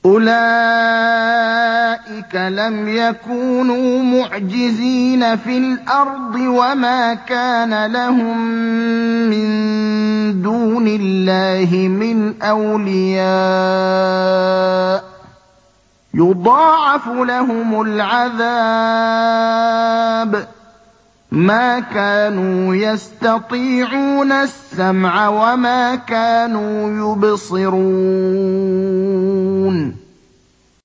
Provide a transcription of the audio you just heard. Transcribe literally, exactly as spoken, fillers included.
أُولَٰئِكَ لَمْ يَكُونُوا مُعْجِزِينَ فِي الْأَرْضِ وَمَا كَانَ لَهُم مِّن دُونِ اللَّهِ مِنْ أَوْلِيَاءَ ۘ يُضَاعَفُ لَهُمُ الْعَذَابُ ۚ مَا كَانُوا يَسْتَطِيعُونَ السَّمْعَ وَمَا كَانُوا يُبْصِرُونَ